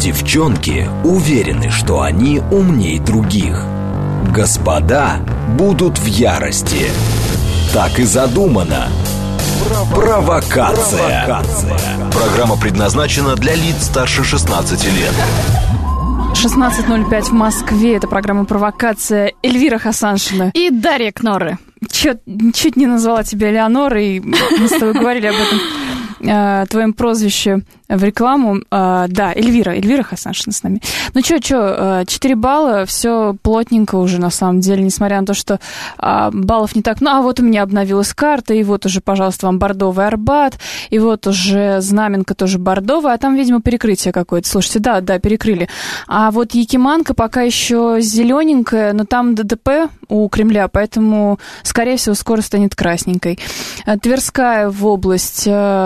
Девчонки уверены, что они умней других. Господа будут в ярости. Так и задумано. Провокация. Программа предназначена для лиц старше 16 лет. 16:05 в Москве. Это программа «Провокация». Эльвира Хасаншина. И Дарья Кноры. Чуть не назвала тебя Элеонорой. Мы с тобой говорили об этом, твоем прозвище в рекламу. Да, Эльвира Хасаншина с нами. Ну что, 4 балла, все плотненько уже на самом деле, несмотря на то, что баллов не так. Ну, а вот у меня обновилась карта, и вот уже, пожалуйста, вам бордовый Арбат, и вот уже Знаменка тоже бордовая, а там, видимо, перекрытие какое-то. Слушайте, да, перекрыли. А вот Якиманка пока еще зелененькая, но там ДТП у Кремля, поэтому, скорее всего, скоро станет красненькой. Тверская в область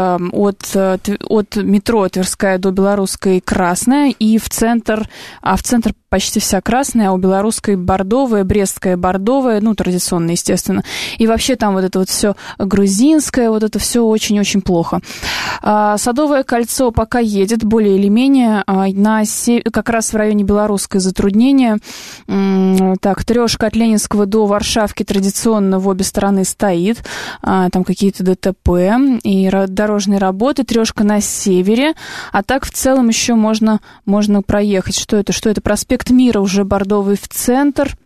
от метро Тверская до Белорусской красная, и в центр почти вся красная, а у Белорусской бордовая, Брестская бордовая, ну, традиционно, естественно. И вообще там вот это вот все грузинское, вот это все очень-очень плохо. Садовое кольцо пока едет, более или менее, как раз в районе Белорусской затруднения. Так, трешка от Ленинского до Варшавки традиционно в обе стороны стоит. Там какие-то ДТП и дорожные работы. Трешка на севере. А так в целом еще можно проехать. Что это? Проспект Мира уже бордовый в центр.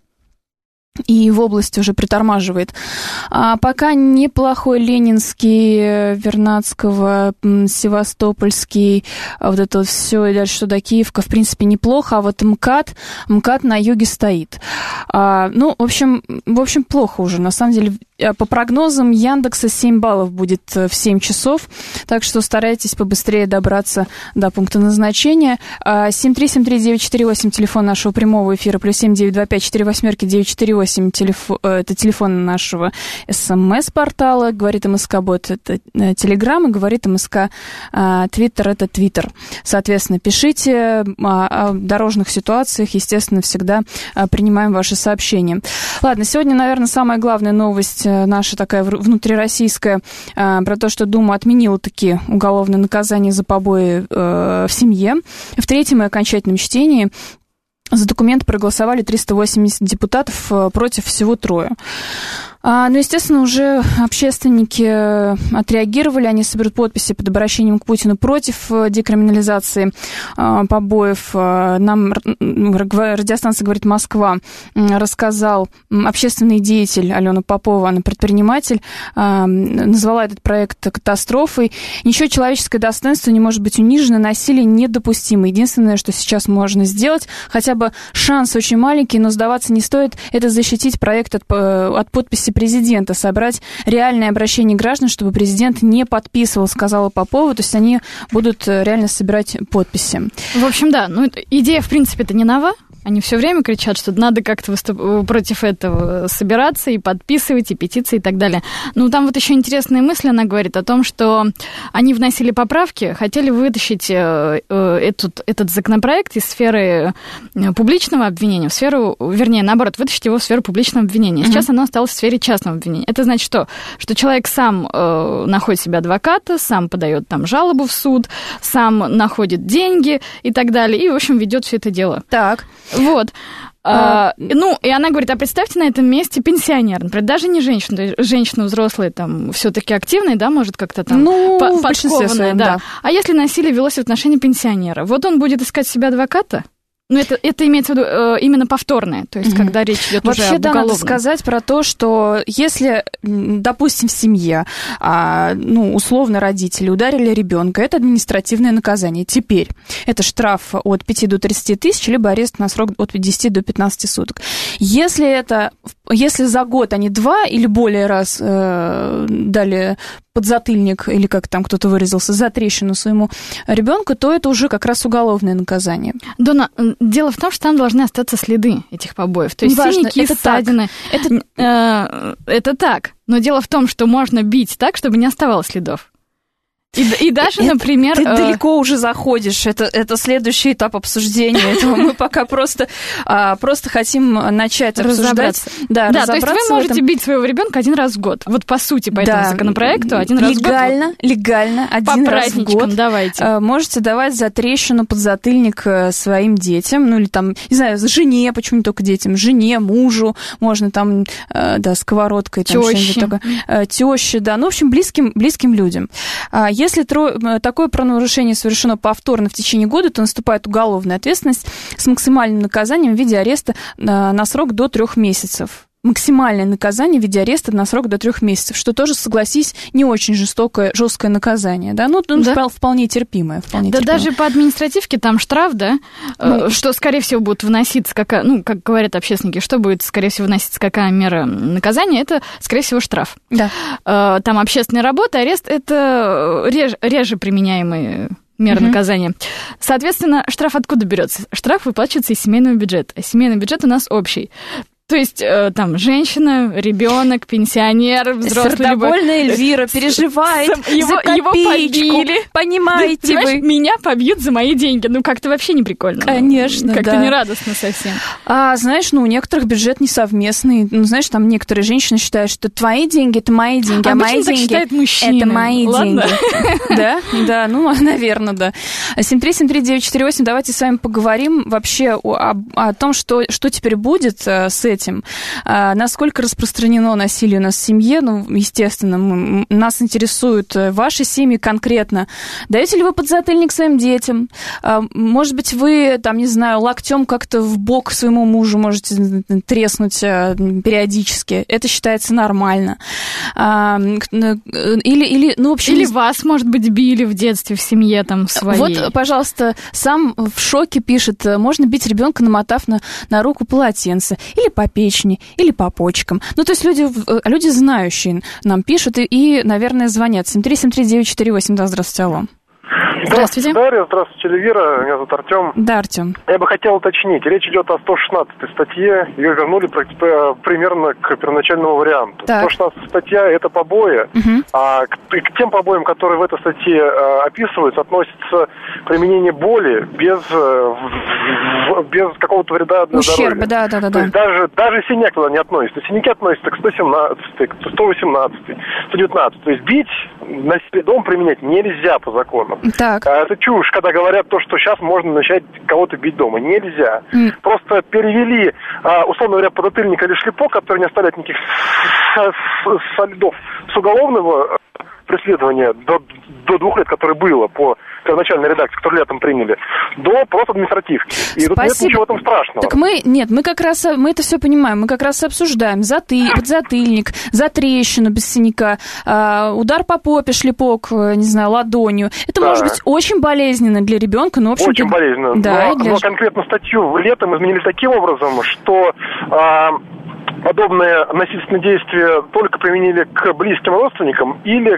И в области уже притормаживает. Пока неплохой Ленинский, Вернадского, Севастопольский, вот это вот все, и дальше сюда Киевка, в принципе, неплохо, а вот МКАД на юге стоит. Ну, в общем, плохо уже, на самом деле. По прогнозам Яндекса 7 баллов будет в 7 часов, так что старайтесь побыстрее добраться до пункта назначения. 7373948, телефон нашего прямого эфира, +7 925 48 948, это телефон нашего СМС-портала, говорит МСК-бот, это Телеграм, и говорит МСК Твиттер, это Твиттер. Соответственно, пишите о дорожных ситуациях, естественно, всегда принимаем ваши сообщения. Ладно, сегодня, наверное, самая главная новость наша такая внутрироссийская, про то, что Дума отменила таки уголовное наказание за побои в семье. В третьем и окончательном чтении за документ проголосовали 380 депутатов, против всего 3. Ну, естественно, уже общественники отреагировали, они соберут подписи под обращением к Путину против декриминализации побоев. Нам радиостанция «Говорит Москва» рассказал общественный деятель Алена Попова, она предприниматель, назвала этот проект катастрофой. Ничего человеческое достоинство не может быть унижено, насилие недопустимо. Единственное, что сейчас можно сделать, хотя бы шанс очень маленький, но сдаваться не стоит, это защитить проект от подписи президента, собрать реальное обращение граждан, чтобы президент не подписывал, сказала Попова, то есть они будут реально собирать подписи. В общем, да, идея, в принципе-то не нова. Они все время кричат, что надо как-то против этого собираться и подписывать, и петиции, и так далее. Ну, там вот еще интересная мысль, она говорит о том, что они вносили поправки, хотели вытащить этот законопроект из сферы публичного обвинения в сферу, вернее, наоборот, вытащить его в сферу публичного обвинения. Сейчас оно осталось в сфере частного обвинения. Это значит что? Что человек сам находит себе адвоката, сам подает там жалобу в суд, сам находит деньги и так далее, и, в общем, ведет все это дело. Так. Вот. Ну, и она говорит, а представьте на этом месте пенсионера, например, даже не женщину, то есть женщина взрослая, там, все-таки активная, да, может, как-то там подкованная, да. А если насилие велось в отношении пенсионера, вот он будет искать себе адвоката? Ну, это имеется в виду именно повторное, то есть, когда речь идет уже об уголовном. Вообще, да, надо сказать про то, что если, допустим, в семье, условно, родители ударили ребенка, это административное наказание. Теперь это штраф от 5 до 30 тысяч, либо арест на срок от 10 до 15 суток. Если за год они 2 или более раз дали подзатыльник, или как там кто-то выразился, за трещину своему ребенку, то это уже как раз уголовное наказание. Дона, дело в том, что там должны остаться следы этих побоев. То есть синяки, ссадины. Это так. Но дело в том, что можно бить так, чтобы не оставалось следов. И даже, например... Ты далеко уже заходишь, это следующий этап обсуждения этого. Мы пока просто хотим начать обсуждать. Да, то есть вы можете бить своего ребенка один раз в год. Вот по сути, по этому законопроекту один раз в год. Легально, один раз в год. Давайте. Можете давать за трещину подзатыльник своим детям, ну или там, не знаю, жене, почему не только детям, жене, мужу, можно там, сковородкой. Тёще, да, ну, в общем, близким людям. Если такое правонарушение совершено повторно в течение года, то наступает уголовная ответственность с максимальным наказанием в виде ареста на срок до 3 месяцев. Максимальное наказание в виде ареста на срок до 3 месяцев, что тоже, согласись, не очень жесткое наказание, да? Ну, вполне терпимое. Даже по административке там штраф, да? Что, скорее всего, будет выноситься, как говорят общественники, что будет, скорее всего, выноситься какая мера наказания, это, скорее всего, штраф. Да. Там общественная работа, арест – это реже применяемые меры наказания. Соответственно, штраф откуда берется? Штраф выплачивается из семейного бюджета. А семейный бюджет у нас общий. То есть там женщина, ребенок, пенсионер, взрослый. Сердобольная Эльвира переживает за копеечку. Его побили. Понимаете вы? Меня побьют за мои деньги. Ну, как-то вообще не прикольно. Конечно, как-то нерадостно совсем. Знаешь, у некоторых бюджет не совместный. Ну, знаешь, там некоторые женщины считают, что твои деньги – это мои деньги, а мои деньги – это мои деньги. Да, наверное, да. 7373948, давайте с вами поговорим вообще о том, что теперь будет с этим. Насколько распространено насилие у нас в семье, естественно, нас интересуют ваши семьи конкретно. Даете ли вы подзатыльник своим детям? Может быть, вы, там, не знаю, локтем как-то в бок своему мужу можете треснуть периодически. Это считается нормально. Или вас, может быть, били в детстве в семье там своей. Вот, пожалуйста, сам в шоке пишет, можно бить ребенка, намотав на руку полотенце. Или по печени, или по почкам. Ну, то есть люди знающие нам пишут и, наверное, звонят. 7373948. Да, здравствуйте, алло. Здравствуйте. Дарья, здравствуйте, Эльвира, меня зовут Артем. Да, Артем. Я бы хотел уточнить, речь идет о 116-й статье, ее вернули примерно к первоначальному варианту. Так. 116-я статья – это побои, а к тем побоям, которые в этой статье описываются, относится применение боли без какого-то вреда для ущерба, здоровья. Да. То есть даже синяк туда не относится. Синяки относятся к 117-й, к 118-й, 119-й. То есть бить, насилие дома применять нельзя по закону. Так. Это чушь, когда говорят то, что сейчас можно начать кого-то бить дома. Нельзя. Просто перевели, условно говоря, подзатыльник или шлепок, который не оставляет никаких следов с уголовного преследования до 2 лет, которое было по первоначальной редакции, которую летом приняли, до просто административки. И тут нет ничего в этом страшного. Так мы это все понимаем. Мы как раз обсуждаем подзатыльник, за трещину без синяка, удар по попе, шлепок, не знаю, ладонью. Это может быть очень болезненно для ребенка, но в общем-то... Очень болезненно. Да, но конкретно статью летом изменили таким образом, что... подобные насильственные действия только применили к близким родственникам или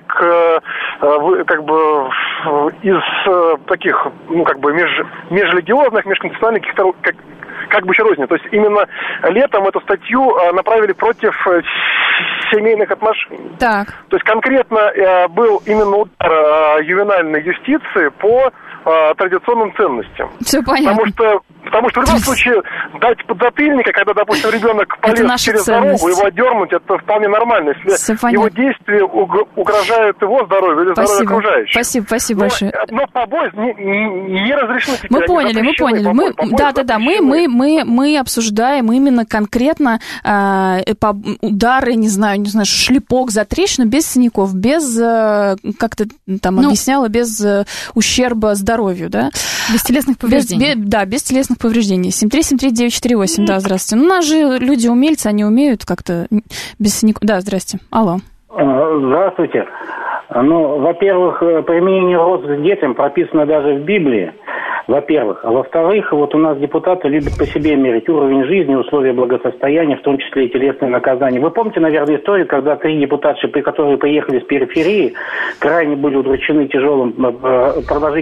из таких, межрелигиозных, межконфессиональных еще розней. То есть именно летом эту статью направили против семейных отношений. Так. То есть конкретно был именно удар ювенальной юстиции по традиционным ценностям. Все понятно. Потому что в любом случае дать подзатыльника, когда, допустим, ребенок полез через дорогу, его отдернуть, это вполне нормально. Если его действия угрожают его здоровью или здоровью окружающих. Спасибо большое. Но побои не разрешены теперь. Мы поняли. Мы обсуждаем именно конкретно удары, не знаю, шлепок за трещину без синяков, без, как ты там объясняла, без ущерба здоровью, да? Без телесных повреждений. Без телесных повреждений. 7373948, да, здравствуйте. У нас же люди умельцы, они умеют как-то без синяков. Да, здрасте. Алло. Здравствуйте. Во-первых, применение розг к детям прописано даже в Библии, во-первых. А во-вторых, вот у нас депутаты любят по себе мерить уровень жизни, условия благосостояния, в том числе и телесные наказания. Вы помните, наверное, историю, когда 3 депутатши, которые приехали с периферии, крайне были удручены тяжелым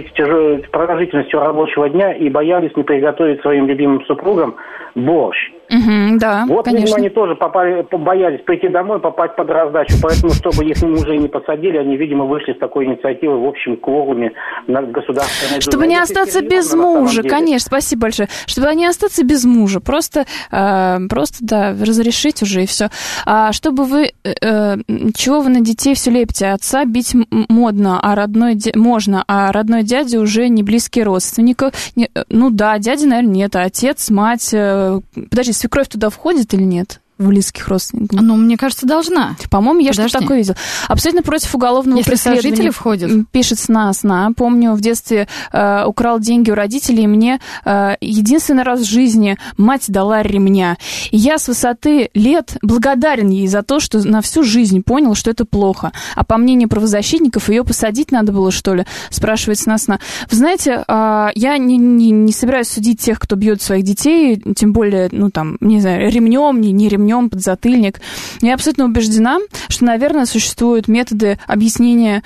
продолжительностью рабочего дня и боялись не приготовить своим любимым супругам борщ. Да, вот, конечно. видимо, они тоже боялись прийти домой, попасть под раздачу, поэтому, чтобы их мужей не посадили, они, видимо, вышли с такой инициативой в общем кворуме на государственной... Чтобы не остаться без мужа, конечно, спасибо большое. Чтобы не остаться без мужа, просто да, разрешить уже и все. А чтобы вы... чего вы на детей все лепите? Отца бить модно, а можно, а родной дядя уже не близкий родственник. Ну да, дяди, наверное, нет, а отец, мать... Подожди, свекровь туда входит или нет? Близких родственников? Ну, мне кажется, должна. По-моему, я что-то такое видела. Абсолютно против уголовного преследования. Если сожители входят? Пишет сна. Помню, в детстве украл деньги у родителей, и мне единственный раз в жизни мать дала ремня. И я с высоты лет благодарен ей за то, что на всю жизнь понял, что это плохо. А по мнению правозащитников, ее посадить надо было, что ли? Спрашивает сна. Вы знаете, я не собираюсь судить тех, кто бьет своих детей, тем более, не знаю, ремнем, не ремнем, подзатыльник. Я абсолютно убеждена, что, наверное, существуют методы объяснения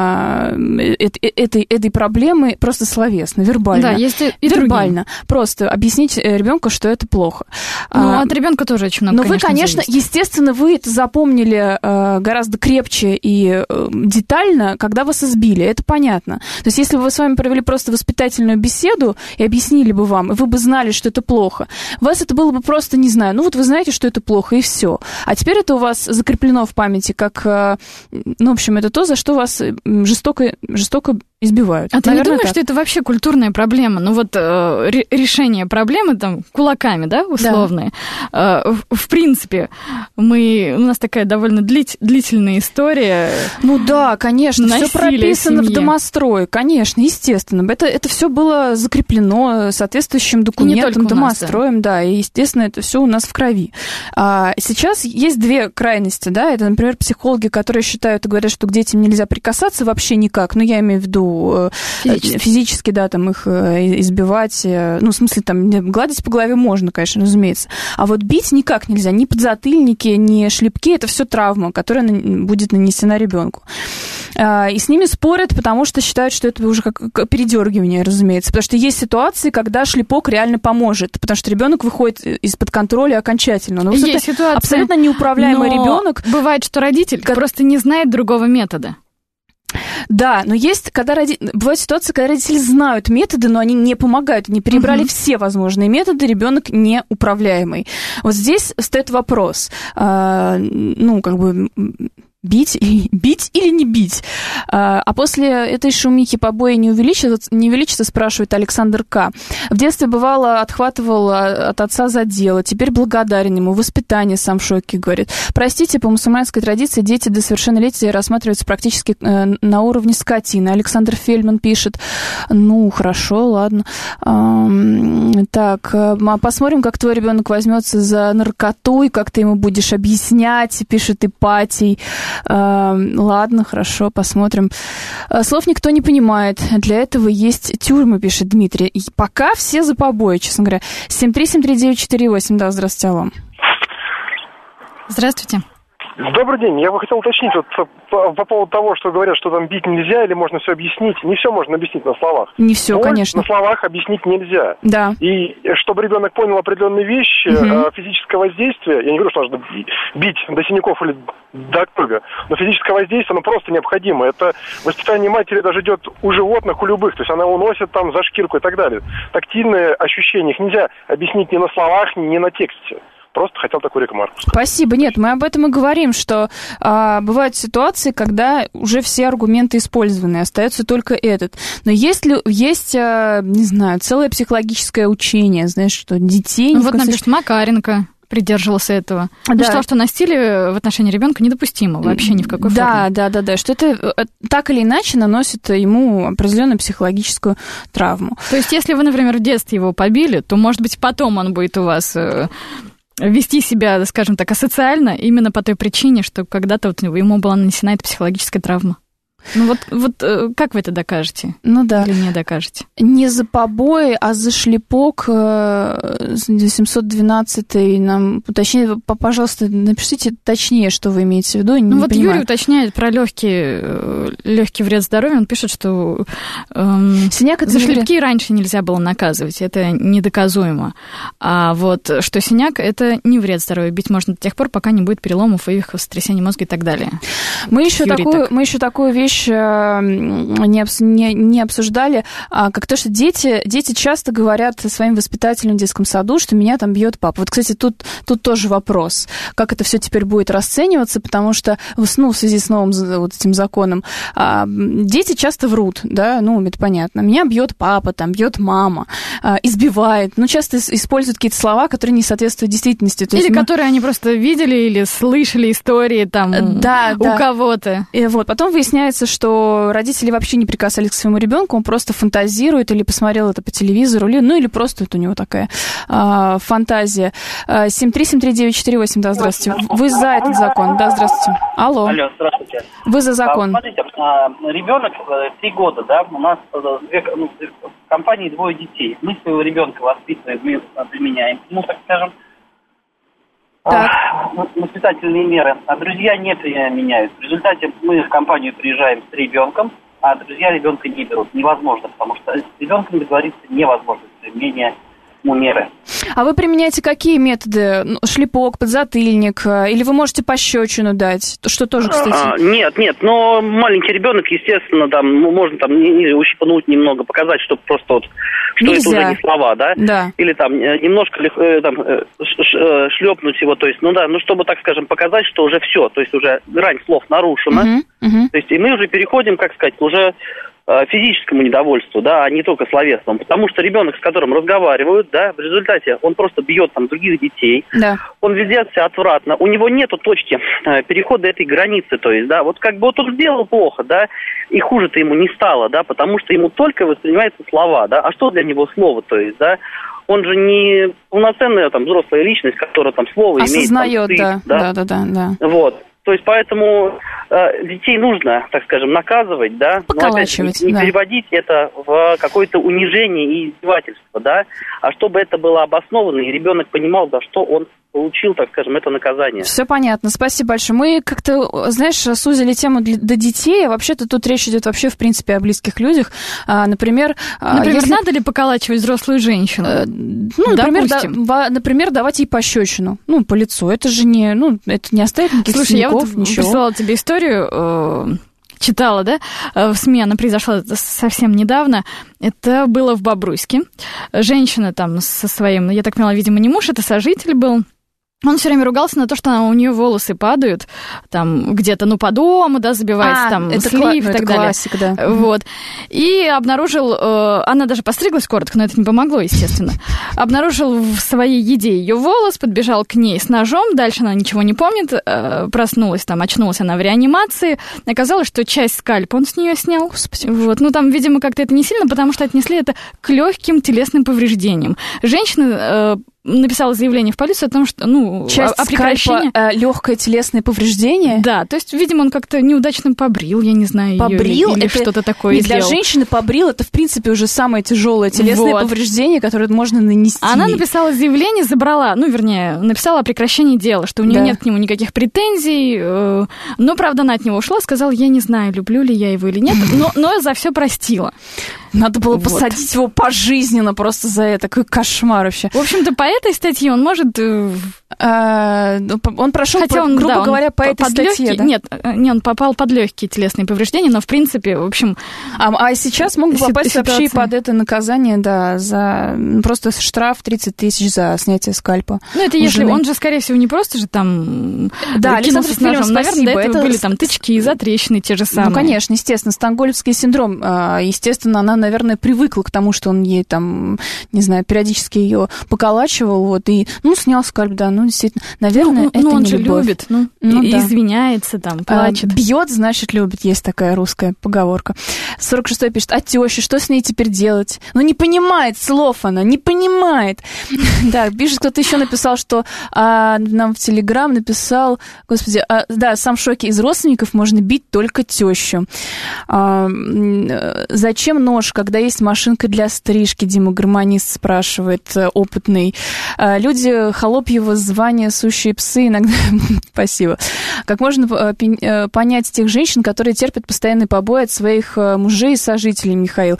этой проблемы просто словесно, вербально. Да, есть и вербально. Другие. Просто объяснить ребенку, что это плохо. От ребенка тоже очень много, Но конечно, естественно, вы это запомнили гораздо крепче и детально, когда вас избили. Это понятно. То есть, если бы вы с вами провели просто воспитательную беседу и объяснили бы вам, и вы бы знали, что это плохо, у вас это было бы просто, не знаю, вы знаете, что это плохо, и все. А теперь это у вас закреплено в памяти, как, в общем, это то, за что вас жестоко избивают. А ты не думаешь, что это вообще культурная проблема? Решение проблемы кулаками, да, условные. Да. В принципе, у нас такая довольно длительная история. Да, конечно, все прописано в домострое, конечно, естественно. Это все было закреплено соответствующим документом, домостроем, да, и, естественно, это все у нас в крови. Сейчас есть две крайности, да, это, например, психологи, которые считают и говорят, что к детям нельзя прикасаться вообще никак, я имею в виду физически, да, их избивать, в смысле, гладить по голове можно, конечно, разумеется, а вот бить никак нельзя, ни подзатыльники, ни шлепки, это все травма, которая будет нанесена ребенку. И с ними спорят, потому что считают, что это уже как передергивание, разумеется, потому что есть ситуации, когда шлепок реально поможет, потому что ребенок выходит из-под контроля окончательно. Есть ситуация, абсолютно неуправляемый ребенок. Бывает, что родитель просто не знает другого метода. Да, но бывают ситуации, когда родители знают методы, но они не помогают, они перебрали все возможные методы, ребенок неуправляемый. Вот здесь встает вопрос, бить или не бить? А после этой шумихи побои не увеличится, спрашивает Александр К. В детстве, бывало, отхватывал от отца за дело, теперь благодарен ему, воспитание сам в шоке, говорит. Простите, по мусульманской традиции дети до совершеннолетия рассматриваются практически на уровне скотины. Александр Фельдман пишет, хорошо, ладно. Так, посмотрим, как твой ребенок возьмется за наркоту, и как ты ему будешь объяснять, пишет Ипатий. Ладно, хорошо, посмотрим. Слов никто не понимает. Для этого есть тюрьмы, пишет Дмитрий. И пока все за побои, честно говоря. 7373948. Да, здравствуйте, алло. Здравствуйте. Добрый день. Я бы хотел уточнить по поводу того, что говорят, что бить нельзя или можно все объяснить. Не все можно объяснить на словах. Не все, конечно. На словах объяснить нельзя. Да. И чтобы ребенок понял определенные вещи, физическое воздействие, я не говорю, что нужно бить до синяков или до круга, но физическое воздействие, оно просто необходимо. Это воспитание матери даже идет у животных, у любых. То есть она уносит за шкирку и так далее. Тактильные ощущения, их нельзя объяснить ни на словах, ни на тексте. Просто хотел такую ремарку. Спасибо. Нет, мы об этом и говорим, что бывают ситуации, когда уже все аргументы использованы, остается только этот. Но есть, не знаю, целое психологическое учение, знаешь, что детей... нам пишет Макаренко. Придерживался этого. Да. Считал, что насилие в отношении ребенка недопустимо вообще ни в какой форме. Да, что это так или иначе наносит ему определенную психологическую травму. То есть, если вы, например, в детстве его побили, то, может быть, потом он будет у вас вести себя, скажем так, асоциально, именно по той причине, что когда-то ему была нанесена эта психологическая травма. Ну вот как вы это докажете? Ну да. Или не докажете? Не за побои, а за шлепок 712-й нам уточняет. Пожалуйста, напишите точнее, что вы имеете в виду. Ну вот понимаю. Юрий уточняет про легкий вред здоровью. Он пишет, что синяк за шлепки раньше нельзя было наказывать. Это недоказуемо. А вот что синяк, это не вред здоровью. Бить можно до тех пор, пока не будет переломов и их сотрясения мозга и так далее. Мы еще такую вещь не обсуждали, как то, что дети часто говорят своим воспитателям в детском саду, что меня там бьет папа. Вот, кстати, тут тоже вопрос, как это все теперь будет расцениваться, потому что в связи с новым вот этим законом дети часто врут, да, это понятно. Меня бьет папа, там бьет мама, избивает, часто используют какие-то слова, которые не соответствуют действительности. То есть которые они просто видели или слышали истории там у кого-то. И вот потом выясняется, что родители вообще не прикасались к своему ребенку, он просто фантазирует или посмотрел это по телевизору, или просто это у него такая фантазия. 7373948, да, здравствуйте. Вы за этот закон? Да, здравствуйте. Алло, здравствуйте. Вы за закон? Смотрите, ребенок 3 года, да, у нас в компании 2 детей. Мы своего ребенка воспитываем, мы применяем, так скажем, воспитательные меры, а друзья не применяют. В результате мы в компанию приезжаем с ребенком, а друзья ребенка не берут. Невозможно, потому что с ребенком договориться невозможно с применением меры. А вы применяете какие методы? Шлепок, подзатыльник? Или вы можете пощечину дать? Что тоже, кстати... Нет, но маленький ребенок, естественно, можно ущипнуть немного, показать, что просто что нельзя. Это уже не слова, да? Да. Или немножко шлепнуть его, то есть, чтобы, так скажем, показать, что уже все, то есть уже грань слов нарушена. То есть, и мы уже переходим, как сказать, уже физическому недовольству, да, а не только словесному, потому что ребенок, с которым разговаривают, да, в результате он просто бьет других детей, да. Он ведет себя отвратно, у него нету точки перехода этой границы, то есть, да, вот он сделал плохо, да, и хуже-то ему не стало, да, потому что ему только воспринимаются слова, да, а что для него слово, то есть, да, он же не полноценная взрослая личность, которая слово осознает, имеет. Да. Вот. То есть, поэтому детей нужно, так скажем, наказывать, да, поколачивать, но опять не переводить это в какое-то унижение и издевательство, да, а чтобы это было обосновано, и ребенок понимал, да, что он получил, так скажем, это наказание. Все понятно, спасибо большое. Мы как-то, сузили тему до детей, а вообще-то тут речь идет вообще, в принципе, о близких людях. Например, надо ли поколачивать взрослую женщину? Например, давать ей пощечину, по лицу. Это же не, это не оставит никаких синяков, ничего. Я прислала тебе историю... Читала, да, в СМИ, она произошла совсем недавно. Это было в Бобруйске. Женщина со своим, я так поняла, видимо, не муж, это сожитель был. Он все время ругался на то, что у нее волосы падают, где-то, по дому, да, забивается, слив и так далее. Классика, да. Вот. И обнаружил, она даже постриглась коротко, но это не помогло, естественно. Обнаружил в своей еде ее волос, подбежал к ней с ножом, дальше она ничего не помнит, проснулась, очнулась она в реанимации. Оказалось, что часть скальпа он с нее снял. Господи. Вот. Видимо, как-то это не сильно, потому что отнесли это к легким телесным повреждениям. Женщина написала заявление в полицию о том, что, часть о прекращении... легкое телесное повреждение? Да, то есть, видимо, он как-то неудачно побрил, я не знаю, побрил, или что-то такое сделал. Для женщины побрил, это, в принципе, уже самое тяжелое телесное повреждение, которое можно нанести. Она написала заявление, написала о прекращении дела, что у нее нет к нему никаких претензий, но, правда, она от него ушла, сказала, я не знаю, люблю ли я его или нет, но за все простила. Надо было посадить его пожизненно просто за это. Какой кошмар вообще. В общем-то, по этой статье он может... Он прошел, грубо говоря, по этой статье, да? Нет, он попал под легкие телесные повреждения, но, в принципе, в общем... А сейчас мог бы попасть вообще под это наказание, да, за просто штраф 30 тысяч за снятие скальпа. Это если... Он же, скорее всего, не просто же Да, Александр Филимонов, наверное, до этого были тычки и затрещины те же самые. Конечно, естественно. Стокгольмский синдром. Естественно, она, наверное, привыкла к тому, что он ей не знаю, периодически ее поколачивает, заканчивал, вот, и, снял скальп, да, действительно, наверное, это он не же любовь. Любит, извиняется там, плачет. Бьет, значит, любит, есть такая русская поговорка. 46-й пишет: а теща, что с ней теперь делать? Не понимает слов она, не понимает. Да, пишет, кто-то еще написал, что нам в Телеграм написал, господи, сам в шоке, из родственников можно бить только тещу. Зачем нож, когда есть машинка для стрижки? Дима Гармонист спрашивает, опытный. Люди холопьего звания сущие псы иногда... Спасибо. Как можно понять тех женщин, которые терпят постоянные побои от своих мужей и сожителей, Михаил?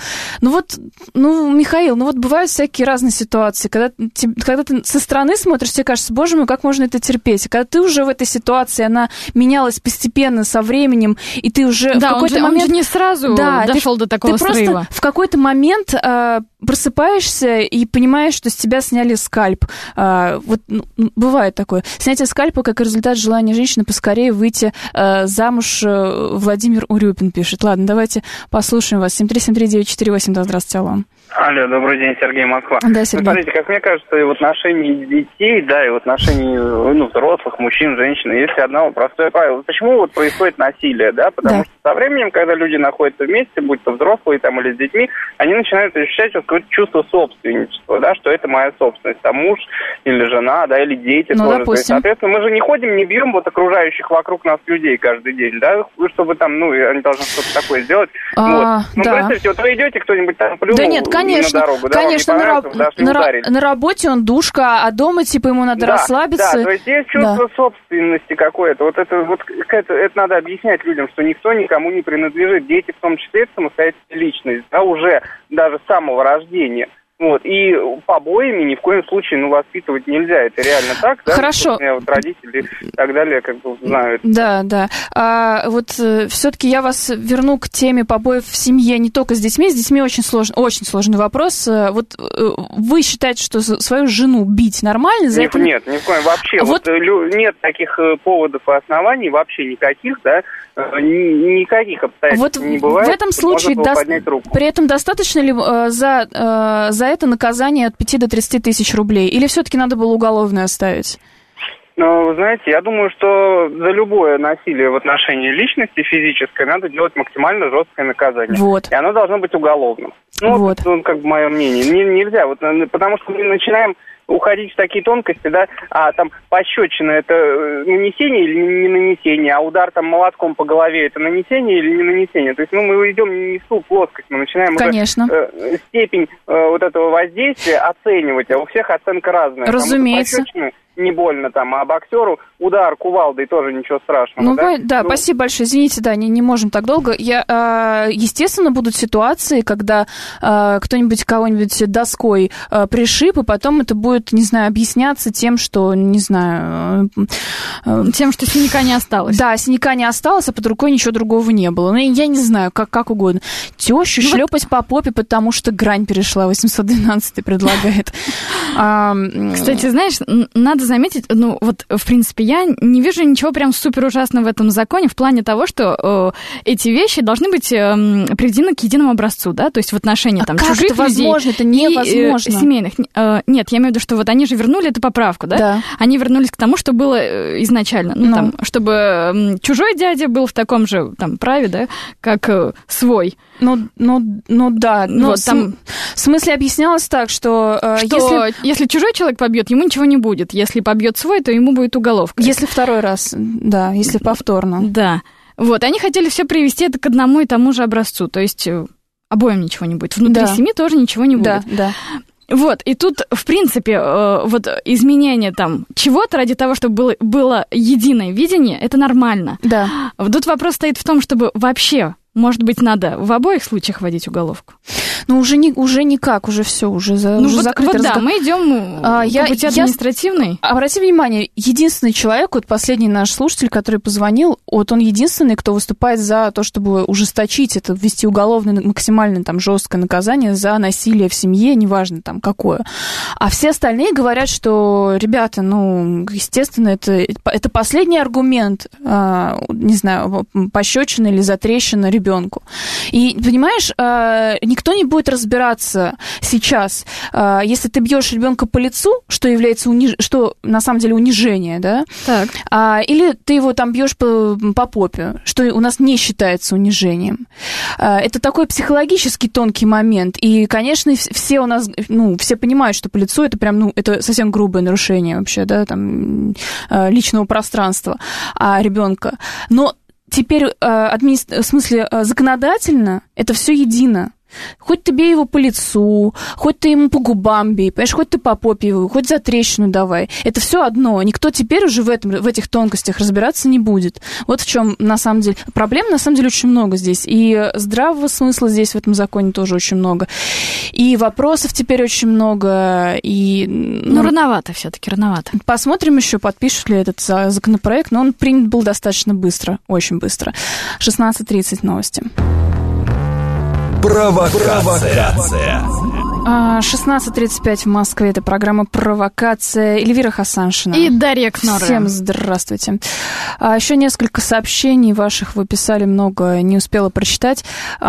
Михаил, бывают всякие разные ситуации. Когда ты со стороны смотришь, тебе кажется, боже мой, как можно это терпеть? Когда ты уже в этой ситуации, она менялась постепенно, со временем, и ты уже в какой-то момент... он же не сразу дошел до такого срыва. Ты просто в какой-то момент просыпаешься и понимаешь, что с тебя сняли скальп. Бывает такое. Снятие скальпа как результат желания женщины поскорее выйти замуж. Владимир Урюпин пишет. Ладно, давайте послушаем вас. 7373948. Да, здравствуйте, алло. Алло, добрый день, Сергей, Москва. Да, Сергей. Смотрите, как мне кажется, и в отношении детей, да, и в отношении взрослых, мужчин, женщин, есть одно простое правило. Почему происходит насилие, да? Потому что со временем, когда люди находятся вместе, будь то взрослые там или с детьми, они начинают ощущать какое-то чувство собственничества, да, что это моя собственность, там муж или жена, да, или дети тоже. То есть, соответственно, мы же не ходим, не бьем окружающих вокруг нас людей каждый день, да, чтобы там, они должны что-то такое сделать. Представьте, вы идете, кто-нибудь там плюнул. Да нет, конечно, на дорогу, конечно, на работе он душка, а дома, ему надо расслабиться. Да, то есть есть чувство собственности какое-то. Это надо объяснять людям, что никто никому не принадлежит. Дети в том числе это самостоятельная личность, да, уже даже с самого рождения. И побоями ни в коем случае воспитывать нельзя. Это реально так, да? Хорошо. Родители и так далее знают. Да. Все-таки я вас верну к теме побоев в семье, не только с детьми. С детьми очень сложный вопрос. Вы считаете, что свою жену бить нормально? Нет, ни в коем вообще. Нет таких поводов и оснований, вообще никаких, да? Никаких обстоятельств не бывает. В этом случае при этом достаточно ли за это наказание от 5 до 30 тысяч рублей? Или все-таки надо было уголовное оставить? Вы знаете, я думаю, что за любое насилие в отношении личности физической надо делать максимально жесткое наказание. И оно должно быть уголовным. Мое мнение. Нельзя, потому что мы начинаем уходить в такие тонкости, да, там пощечина это нанесение или не нанесение, а удар молотком по голове это нанесение или не нанесение. То есть, мы идем не в ту плоскость, мы начинаем степень этого воздействия оценивать, а у всех оценка разная. Разумеется. Не больно а боксеру удар кувалдой тоже ничего страшного. Спасибо большое. Извините, не можем так долго. Естественно, будут ситуации, когда кто-нибудь кого-нибудь доской пришиб, и потом это будет, объясняться тем, что, тем, что синяка не осталось. Да, синяка не осталось, а под рукой ничего другого не было. Я не знаю, как угодно. Тещу шлепать по попе, потому что грань перешла, 812 предлагает. Кстати, знаешь, надо заметить, в принципе, я не вижу ничего прям супер ужасного в этом законе в плане того, что эти вещи должны быть приведены к единому образцу, да, то есть в отношении чужих это возможно? людей это невозможно. И семейных. Нет, я имею в виду, что они же вернули эту поправку, да? Они вернулись к тому, что было изначально, чтобы чужой дядя был в таком же праве, да, как свой. Да. В смысле объяснялось так, что если чужой человек побьет, ему ничего не будет. Если побьет свой, то ему будет уголовка. Если второй раз, да, если повторно. Да. Они хотели все привести это к одному и тому же образцу. То есть обоим ничего не будет. Внутри семьи тоже ничего не будет. Да. И тут, в принципе, изменение чего-то ради того, чтобы было единое видение, это нормально. Да. Тут вопрос стоит в том, чтобы вообще, может быть, надо в обоих случаях вводить уголовку. Уже никак, уже все, уже закрыто. Мы идем по пути административной. Обрати внимание, единственный человек, последний наш слушатель, который позвонил, он единственный, кто выступает за то, чтобы ужесточить это, ввести уголовное максимально жесткое наказание за насилие в семье, неважно какое. А все остальные говорят, что, ребята, естественно, это последний аргумент, не знаю, пощечина или затрещина ребенку. И, понимаешь, никто не будет разбираться сейчас, если ты бьешь ребенка по лицу, что является что на самом деле унижение, да? Так. Или ты его там бьешь по попе, что у нас не считается унижением. Это такой психологически тонкий момент. И, конечно, все у нас, все понимают, что по лицу это прям, это совсем грубое нарушение вообще, да, там, личного пространства ребенка. Но теперь, в смысле, законодательно это все едино. Хоть ты бей его по лицу, хоть ты ему по губам бей, понимаешь, хоть ты по попе его, хоть за трещину давай. Это все одно. Никто теперь уже в этих тонкостях разбираться не будет. Вот в чем на самом деле проблем, на самом деле очень много здесь. И здравого смысла здесь в этом законе тоже очень много. И вопросов теперь очень много. И, рановато все-таки, рановато. Посмотрим еще, подпишут ли этот законопроект. Но он принят был достаточно быстро, очень быстро. 16:30 новости. Провокация. 16:35 в Москве. Это программа «Провокация». Эльвира Хасаншина. И Дарья Кноры. Всем здравствуйте. Еще несколько сообщений ваших вы писали много, не успела прочитать.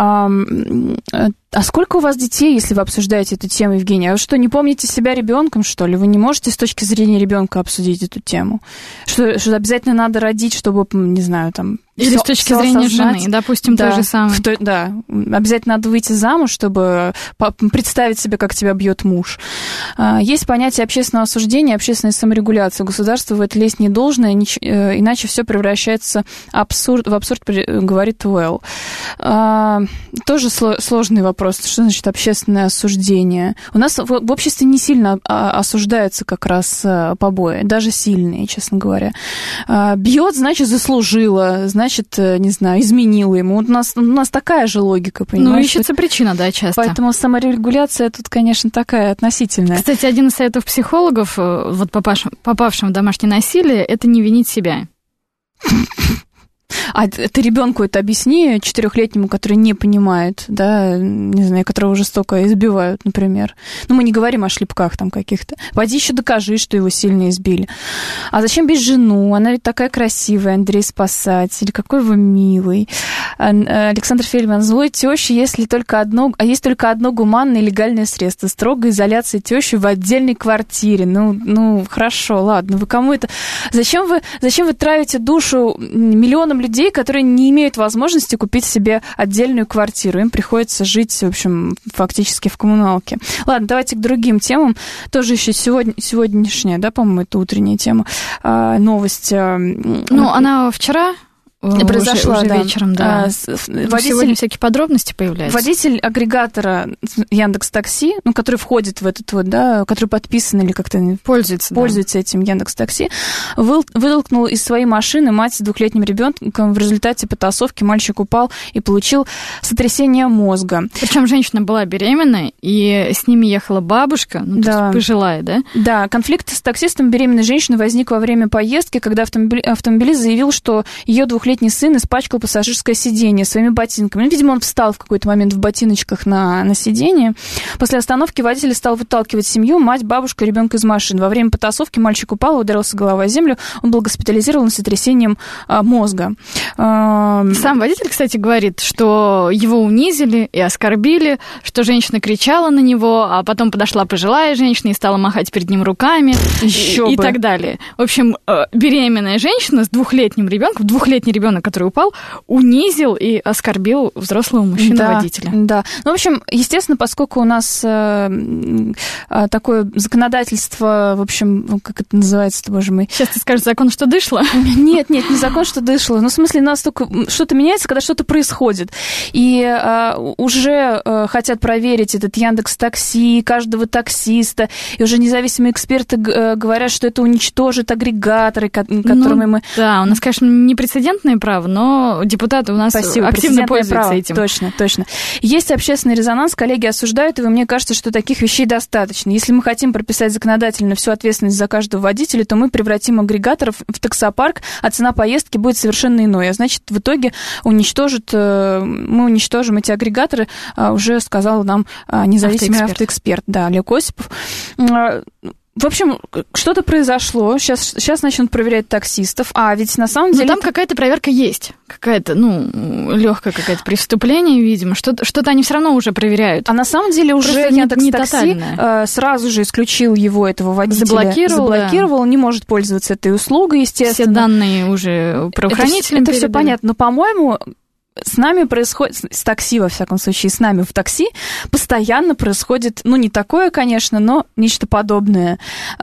А сколько у вас детей, если вы обсуждаете эту тему, Евгения? А вы что, не помните себя ребенком, что ли? Вы не можете с точки зрения ребенка обсудить эту тему? Что обязательно надо родить, чтобы, не знаю, там... Или с точки зрения жены, допустим, да, то же самое. Да, обязательно надо выйти замуж, чтобы представить себе, как тебя бьет муж. Есть понятие общественного осуждения, общественной саморегуляции. Государство в это лезть не должно, иначе все превращается в абсурд, говорит Уэлл. Тоже сложный вопрос. Что значит общественное осуждение? У нас в обществе не сильно осуждаются как раз побои, даже сильные, честно говоря. Бьет, значит, заслужила, значит, не знаю, изменила ему. У нас такая же логика, понимаешь? Ищется причина, да, часто. Поэтому саморегуляция тут, конечно, такая относительная. Кстати, один из советов психологов, вот попавшим в домашнее насилие, это не винить себя. А ты ребенку это объясни, 4-летнему, который не понимает, да, не знаю, которого жестоко избивают, например. Мы не говорим о шлепках там каких-то. Пойди еще докажи, что его сильно избили. А зачем бить жену? Она ведь такая красивая, Андрей Спасатель, какой вы милый. Александр Фельдман, злой тещи есть только одно гуманное и легальное средство. Строгая изоляция тещи в отдельной квартире. Хорошо, ладно, вы кому это... Зачем вы травите душу миллионам людей, которые не имеют возможности купить себе отдельную квартиру. Им приходится жить, в общем, фактически в коммуналке. Ладно, давайте к другим темам. Тоже еще сегодняшняя, да, по-моему, это утренняя тема. Новость. Она вчера... произошла, уже да. Вечером, да. Сегодня всякие подробности появляются. Водитель агрегатора Яндекс.Такси, который входит в этот который подписан или как-то пользуется этим Яндекс.Такси, вытолкнул из своей машины мать с 2-летним ребенком. В результате потасовки мальчик упал и получил сотрясение мозга. Причем женщина была беременна, и с ними ехала бабушка, то есть пожилая, да? Да, конфликт с таксистом беременной женщины возник во время поездки, когда автомобилист заявил, что ее 2-летний сын испачкал пассажирское сиденье своими ботинками. Видимо, он встал в какой-то момент в ботиночках на сиденье. После остановки водитель стал выталкивать семью, мать, бабушку и ребенка из машин. Во время потасовки мальчик упал, ударился головой о землю. Он был госпитализирован с сотрясением мозга. Сам водитель, кстати, говорит, что его унизили и оскорбили, что женщина кричала на него, а потом подошла пожилая женщина и стала махать перед ним руками и так далее. В общем, беременная женщина с 2-летним ребенком, 2-летний ребенок, который упал, унизил и оскорбил взрослого мужчину-водителя. Да. В общем, естественно, поскольку у нас такое законодательство, в общем, как это называется-то, боже мой? Сейчас ты скажешь, закон, что дышло? Нет, не закон, что дышло. В смысле, у нас только что-то меняется, когда что-то происходит. И уже хотят проверить этот Яндекс.Такси, каждого таксиста, и уже независимые эксперты говорят, что это уничтожит агрегаторы, которыми мы... Да, у нас, конечно, непрецедентное право, но депутаты у нас активно пользуются этим. Точно. Есть общественный резонанс, коллеги осуждают, и мне кажется, что таких вещей достаточно. Если мы хотим прописать законодательно всю ответственность за каждого водителя, то мы превратим агрегаторов в таксопарк, а цена поездки будет совершенно иной. А значит, в итоге мы уничтожим эти агрегаторы, уже сказал нам независимый автоэксперт, да, Олег Осипов. В общем, что-то произошло. Сейчас начнут проверять таксистов. А ведь на самом деле... там какая-то проверка есть. Какая-то, легкое какое-то преступление, видимо. Что-то они все равно уже проверяют. А на самом деле уже Яндекс.Такси сразу же исключил его, этого водителя. Заблокировал. Он не может пользоваться этой услугой, естественно. Все данные уже правоохранителям это все понятно. Но, по-моему... С нами происходит, с такси, во всяком случае, с нами в такси постоянно происходит, не такое, конечно, но нечто подобное.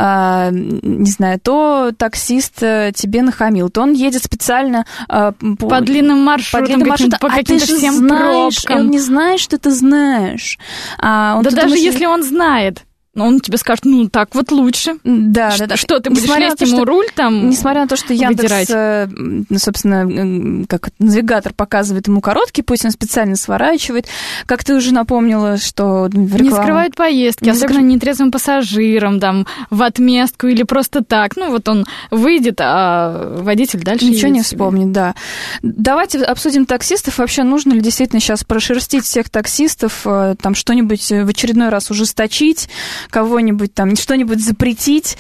Не знаю, то таксист тебе нахамил, то он едет специально по длинным маршрутам, по каким-то всем пробкам. Он не знает, что ты знаешь. Даже если он знает. Он тебе скажет, так вот лучше. Да. Что, ты будешь лезть ему руль там? Несмотря на то, что Яндекс, собственно, как навигатор показывает ему короткий путь, он специально сворачивает. Как ты уже напомнила, что в рекламу... Не скрывают поездки, особенно нетрезвым пассажирам, там, в отместку или просто так. Он выйдет, а водитель дальше ничего не вспомнит, да. Давайте обсудим таксистов. Вообще, нужно ли действительно сейчас прошерстить всех таксистов, там, что-нибудь в очередной раз ужесточить, кого-нибудь там, что-нибудь запретить.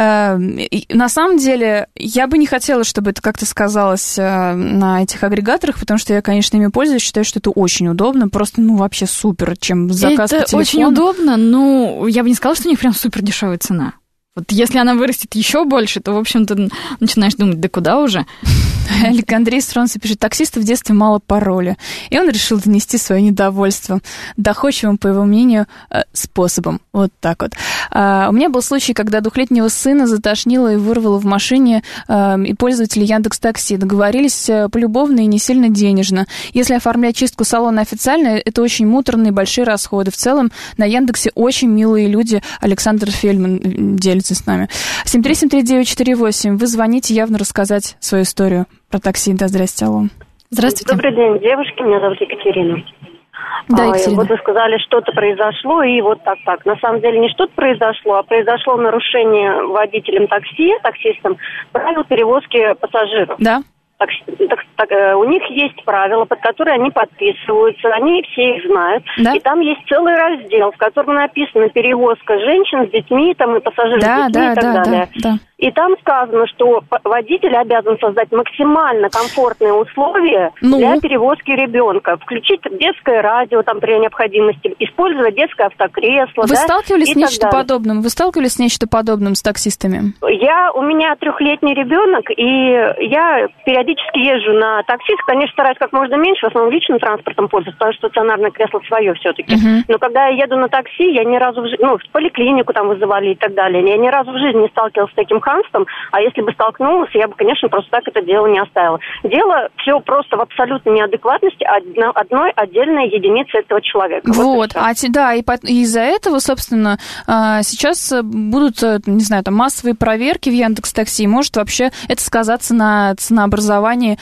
На самом деле, я бы не хотела, чтобы это как-то сказалось на этих агрегаторах, потому что я, конечно, ими пользуюсь, считаю, что это очень удобно, просто, вообще супер, чем заказ по телефону. Это очень удобно, но я бы не сказала, что у них прям супер дешевая цена. Вот если она вырастет еще больше, то, в общем-то, начинаешь думать, да куда уже? Андрей Стронцев пишет, таксисты в детстве мало пароли. И он решил донести свое недовольство доходчивым, по его мнению, способом. Вот так вот. У меня был случай, когда 2-летнего сына затошнило и вырвало в машине, и пользователи Яндекс.Такси договорились полюбовно и не сильно денежно. Если оформлять чистку салона официально, это очень муторные большие расходы. В целом на Яндексе очень милые люди. Александр Фельдман делится с нами. 7373948. Вы звоните явно рассказать свою историю про такси. Да, здрасте, алло. Здравствуйте. Добрый день, девушки. Меня зовут Екатерина. Да, Екатерина. Вот вы сказали, что-то произошло, и вот так. На самом деле не что-то произошло, а произошло нарушение водителем таксистам правил перевозки пассажиров. Да. У них есть правила, под которые они подписываются, они все их знают. Да? И там есть целый раздел, в котором написано перевозка женщин с детьми, там, и пассажиров с детьми и так далее. Да. И там сказано, что водитель обязан создать максимально комфортные условия для перевозки ребенка. Включить детское радио там, при необходимости, использовать детское автокресло. Вы сталкивались с нечто подобным? Вы сталкивались с нечто подобным с таксистами? У меня 3-летний ребенок, и я периодически езжу на такси. Конечно, стараюсь как можно меньше, в основном личным транспортом пользоваться, потому что стационарное кресло свое все-таки. Но когда я еду на такси, я ни разу в поликлинику там вызывали и так далее. Я ни разу в жизни не сталкивалась с таким хамством, а если бы столкнулась, я бы, конечно, просто так это дело не оставила. Дело все просто в абсолютной неадекватности одной отдельной единицы этого человека. Вот, и из-за этого, собственно, сейчас будут, не знаю, там массовые проверки в Яндекс.Такси, может вообще это сказаться на ценообразовании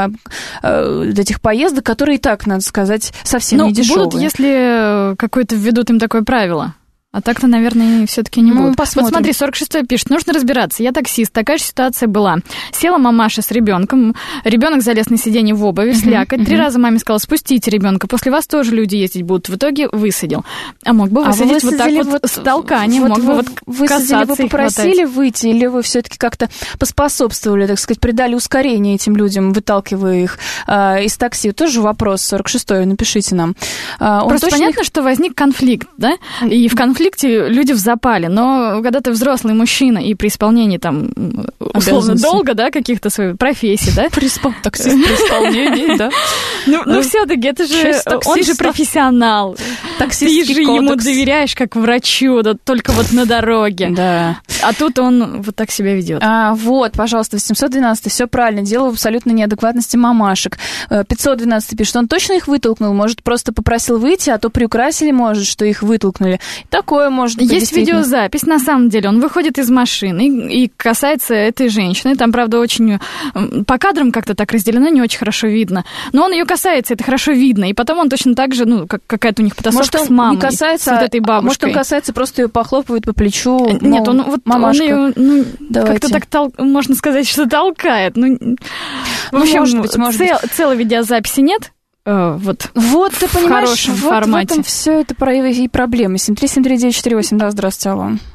этих поездок, которые и так, надо сказать, совсем не дешевые. Будут, если какое-то введут им такое правило. А так-то, наверное, все-таки не будут. Посмотрим. Вот смотри, 46-й пишет, нужно разбираться. Я таксист, такая же ситуация была. Села мамаша с ребенком, ребенок залез на сиденье в обуви, слякоть. 3 раза маме сказала, спустите ребенка, после вас тоже люди ездить будут. В итоге высадил. А мог бы высадить вот так вот с толканием, мог бы высадили, вы попросили выйти, или вы все-таки как-то поспособствовали, так сказать, придали ускорение этим людям, выталкивая их из такси? Тоже вопрос 46-й, напишите нам. Просто понятно, что возник конфликт, да? И в конфликте люди в запале, но когда ты взрослый мужчина и при исполнении там условно долга, да, каких-то своих профессий, да? Таксист при исполнении, да. Ну все-таки это же, он же профессионал. Ты же ему доверяешь как врачу, да, только вот на дороге. Да. А тут он вот так себя ведет. Вот, пожалуйста, 812, все правильно, дело в абсолютной неадекватности мамашек. 512 пишет, он точно их вытолкнул, может, просто попросил выйти, а то приукрасили, может, что их вытолкнули. Такое может быть. Есть видеозапись, на самом деле, он выходит из машины и касается этой женщины, там, правда, очень по кадрам как-то так разделено, не очень хорошо видно, но он ее касается, это хорошо видно, и потом он точно так же, как какая-то у них потасовка с мамой, не касается, с вот этой бабушкой. Может, он касается, просто ее похлопывает по плечу. Нет, он ее, как-то так, можно сказать, что толкает. В общем, может быть. Целой видеозаписи нет. Вот ты понимаешь, хорошем формате. В этом все это и проблемы. 7373948, да, здравствуйте, алло.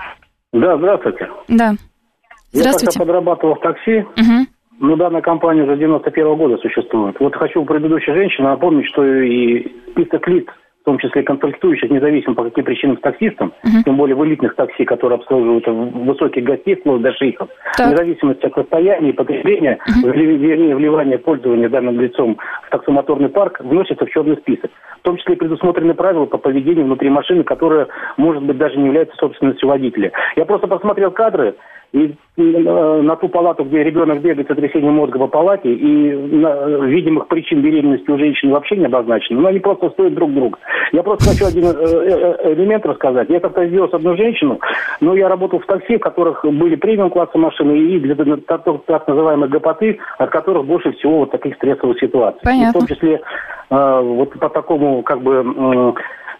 Да, здравствуйте. Да. Здравствуйте. Я когда подрабатывал в такси, но данная компания уже с 91 года существует. Вот хочу предыдущей женщине напомнить, что и список лиц, в том числе конфликтующих, независимо по каким причинам с таксистом, тем более в элитных такси, которые обслуживают высоких гостей, вплоть до шейхов, вне зависимости от состояния и потребления, вернее, вливания пользования данным лицом в таксомоторный парк, вносится в черный список. В том числе предусмотрены правила по поведению внутри машины, которые, может быть, даже не являются собственностью водителя. Я просто посмотрел кадры, и на ту палату, где ребенок бегает с сотрясением мозга по палате, и видимых причин беременности у женщины вообще не обозначено, но они просто стоят друг друга. Я просто хочу один элемент рассказать. Я как-то вез одну женщину, но я работал в такси, в которых были премиум-класса машины и для так называемых ГПТ, от которых больше всего вот таких стрессовых ситуаций. Понятно. И в том числе вот по такому как бы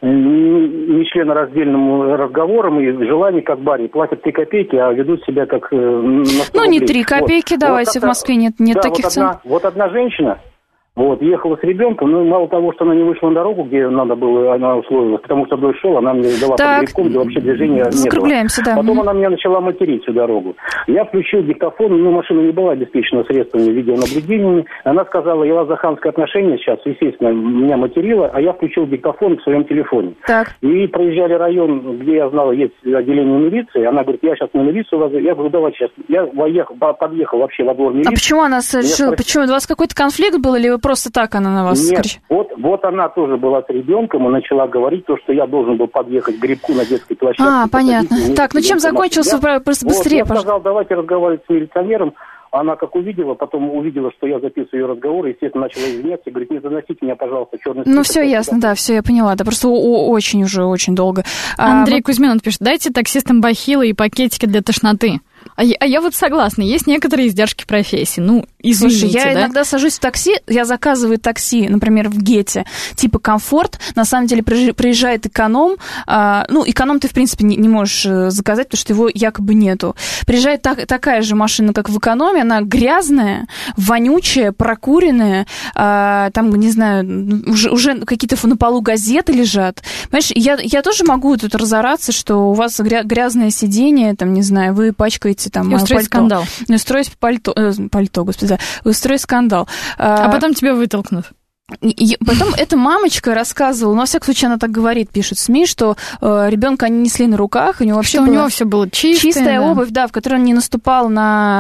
нечленораздельным разговорам и желаний, как бари, платят 3 копейки, а ведут себя как на 100 Ну, не рублей. 3 копейки, вот. давайте, вот в Москве нет таких цен. Вот одна женщина, ехала с ребенком, ну, мало того, что она не вышла на дорогу, где надо было, она условилась, потому что дождь шел, она мне дала под грибком, где вообще движения не было. Да. Потом она меня начала материть всю дорогу. Я включил диктофон, машина не была обеспечена средствами видеонаблюдения. Она сказала, я у вас за хамское отношение сейчас, естественно, меня материла, а я включил диктофон в своем телефоне. Так. И проезжали район, где я знал, есть отделение милиции, она говорит, я сейчас на милицию вожу. Я говорю, давай сейчас. Я подъехал вообще во двор милиции. А почему она совершила? Почему? У вас какой-то конфликт был, или вы просто так она на вас кричала? Нет, вот она тоже была с ребенком и начала говорить то, что я должен был подъехать к грибку на детской площадке. Понятно. Так, ну чем закончился? Просто быстрее, пожалуйста. Я сказал, давайте разговаривать с милиционером. Она как увидела, потом увидела, что я записываю ее разговор, и, естественно, начала извиняться и говорит, не заносите меня, пожалуйста, в черный список. Ну, все ясно, да, все я поняла. Да, просто очень долго. Андрей Кузьмин пишет, дайте таксистам бахилы и пакетики для тошноты. А я вот согласна, есть некоторые издержки профессии. Ну, извините, слушай, я иногда сажусь в такси, я заказываю такси, например, в Гете, типа комфорт, на самом деле приезжает эконом, эконом ты, в принципе, не можешь заказать, потому что его якобы нету. Приезжает такая же машина, как в экономе, она грязная, вонючая, прокуренная, там, не знаю, уже какие-то на полу газеты лежат. Понимаешь, я тоже могу тут разораться, что у вас грязное сиденье, там, не знаю, вы пачкаете там устроить скандал. Устроить пальто, господи, да, устроить скандал. А потом тебя вытолкнут. И потом эта мамочка рассказывала, во всяком случае, она так говорит, пишут СМИ, что ребенка они несли на руках, у него вообще у него все было чистая обувь, да, в которой он не наступал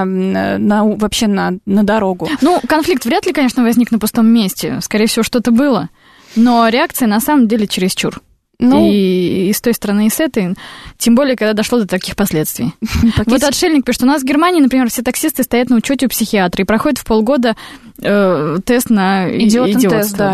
вообще на дорогу. Ну, конфликт вряд ли, конечно, возник на пустом месте, скорее всего, что-то было, но реакция на самом деле чересчур. И с той стороны, и с этой, тем более, когда дошло до таких последствий. Вот отшельник пишет, у нас в Германии, например, все таксисты стоят на учете у психиатра и проходят в полгода тест на идиотство.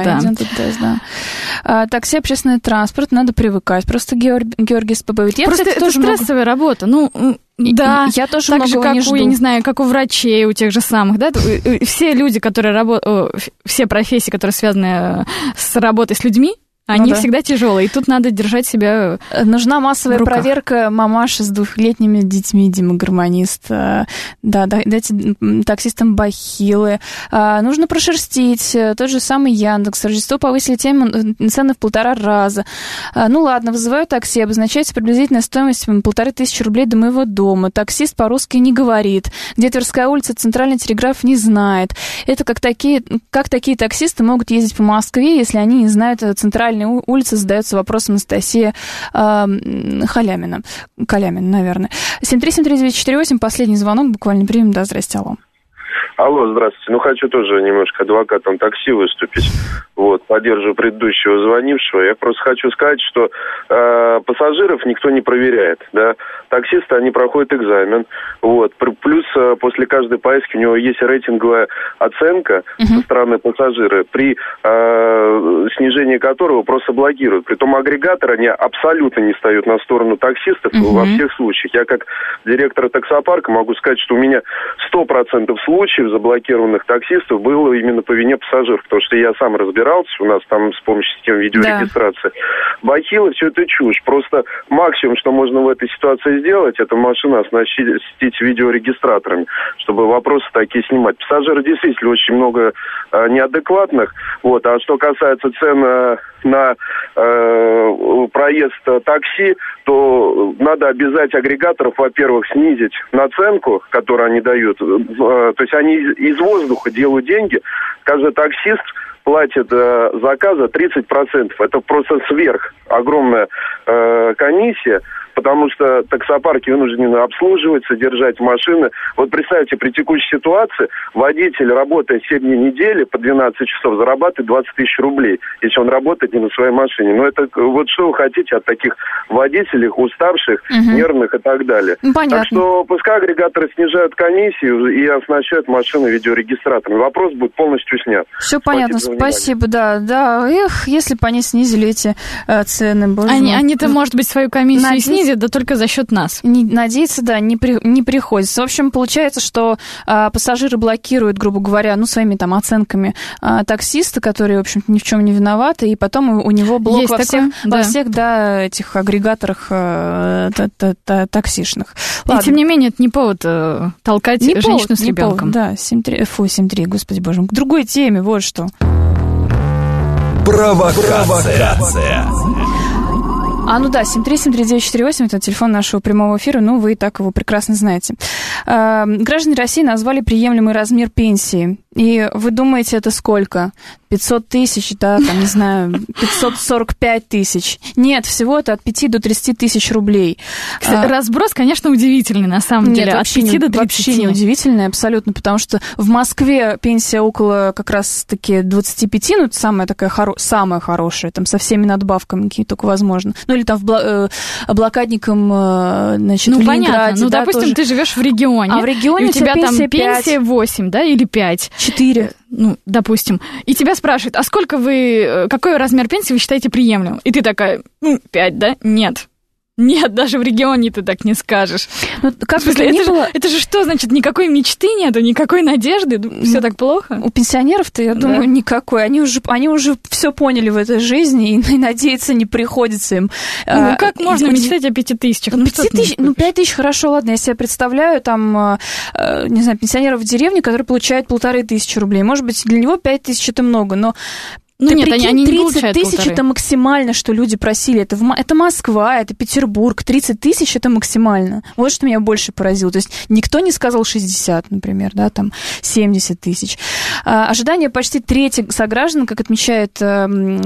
Да. Такси, общественный транспорт, надо привыкать. Просто Георгий Спобовит. Просто это стрессовая работа. Да, я тоже так же, как я не знаю, как у врачей, у тех же самых, да, все люди, которые работают, все профессии, которые связаны с работой с людьми, они всегда тяжелые, и тут надо держать себя. Нужна массовая проверка мамаши с 2-летними детьми, Дима Гармонист. Да, дайте таксистам бахилы. Нужно прошерстить. Тот же самый Яндекс. Рождество повысили цены в 1,5 раза. Ну ладно, вызываю такси, обозначается приблизительная стоимость 1500 рублей до моего дома. Таксист по-русски не говорит. Где Тверская улица, Центральный телеграф не знает. Это как такие таксисты могут ездить по Москве, если они не знают центральной улицы, задается вопрос Анастасия Калямина, наверное. 7373948, последний звонок, буквально примем. Да, здрасте, алло. Алло, здравствуйте. Хочу тоже немножко адвокатом такси выступить. Поддерживаю предыдущего звонившего. Я просто хочу сказать, что пассажиров никто не проверяет, да. Таксисты, они проходят экзамен, Плюс после каждой поездки у него есть рейтинговая оценка со стороны пассажира, при снижении которого просто блокируют. Притом агрегаторы, они абсолютно не встают на сторону таксистов во всех случаях. Я как директор таксопарка могу сказать, что у меня 100% случаев случаев заблокированных таксистов было именно по вине пассажиров, потому что я сам разбирался, у нас там с помощью системы видеорегистрации. Бахилы, все это чушь. Просто максимум, что можно в этой ситуации сделать, это машину оснастить видеорегистраторами, чтобы вопросы такие снимать. Пассажиры действительно очень много неадекватных. Вот. А что касается цен на проезд такси, то надо обязать агрегаторов, во-первых, снизить наценку, которую они дают. То есть они из воздуха делают деньги. Каждый таксист платит заказа 30%. Это просто сверх огромная комиссия, потому что таксопарки вынуждены обслуживать, содержать машины. Вот представьте, при текущей ситуации водитель, работая 7 дней недели, по 12 часов зарабатывает 20 тысяч рублей, если он работает не на своей машине. Но это вот что вы хотите от таких водителей, уставших, нервных и так далее. Понятно. Так что пускай агрегаторы снижают комиссию и оснащают машины видеорегистраторами. Вопрос будет полностью снят. Все понятно, спасибо, да. Эх, если бы они снизили эти цены. Они-то, может быть, свою комиссию снизят, да только за счет нас. Надеяться, да, не приходится. В общем, получается, что пассажиры блокируют, грубо говоря, своими там оценками таксиста, который, в общем-то, ни в чем не виноват, и потом у него блок во всех этих агрегаторах таксишных. И тем не менее, это не повод толкать женщину с ребенком. Да, 7-3, господи боже мой. К другой теме, вот что. Провокация. 7373948, это телефон нашего прямого эфира, вы и так его прекрасно знаете. Граждане России назвали приемлемый размер пенсии. И вы думаете, это сколько? 500 тысяч, да, там, не знаю, 545 тысяч. Нет, всего это от 5 до 30 тысяч рублей. Кстати, разброс, конечно, удивительный, на самом деле, от 5 до 30. Вообще не удивительный, абсолютно, потому что в Москве пенсия около как раз-таки 25, это самая такая самая хорошая, там, со всеми надбавками, какие только возможно. Или там блокадникам, значит, в Ленинграде. Понятно, допустим, тоже. Ты живешь в регионе, а в регионе у тебя там пенсия 8, да, или 5. 4. Допустим. И тебя спрашивают, а какой размер пенсии вы считаете приемлемым? И ты такая, 5, да? Нет, даже в регионе ты так не скажешь. Как бы это же что, значит, никакой мечты нету, никакой надежды? Все так плохо? У пенсионеров-то, я думаю, никакой. Они уже все поняли в этой жизни, и надеяться не приходится им. Как можно мечтать о 5 тысячах? 5 тысяч, хорошо, ладно, я себе представляю, там, не знаю, пенсионеров в деревне, который получает 1500 рублей. Может быть, для него 5 тысяч это много, но... Нет, прикинь, они не 30 тысяч это максимально, что люди просили. Это Москва, это Петербург. 30 тысяч это максимально. Вот что меня больше поразило. То есть никто не сказал 60, например, да, там 70 тысяч. Ожидания почти трети сограждан, как отмечает СМИ,